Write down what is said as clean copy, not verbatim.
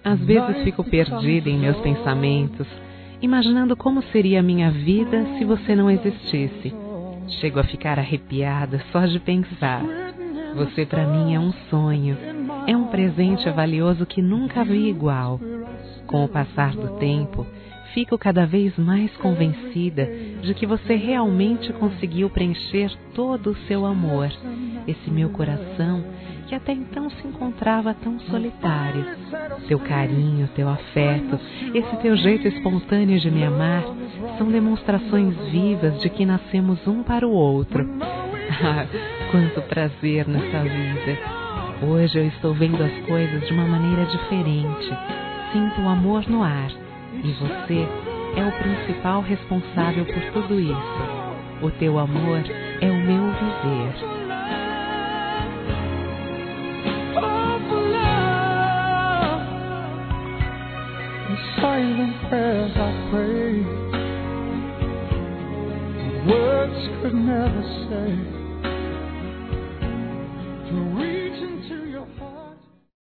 Às vezes fico perdida em meus pensamentos, imaginando como seria a minha vida se você não existisse. Chego a ficar arrepiada só de pensar. Você para mim é um sonho, é um presente valioso que nunca vi igual. Com o passar do tempo, fico cada vez mais convencida de que você realmente conseguiu preencher todo o seu amor, esse meu coração que até então se encontrava tão solitário. Seu carinho, teu afeto, esse teu jeito espontâneo de me amar são demonstrações vivas de que nascemos um para o outro. Ah, quanto prazer nessa vida! Hoje eu estou vendo as coisas de uma maneira diferente. Sinto o amor no ar e você é o principal responsável por tudo isso. O teu amor é o meu viver. Silent prayers I pray, words could never say.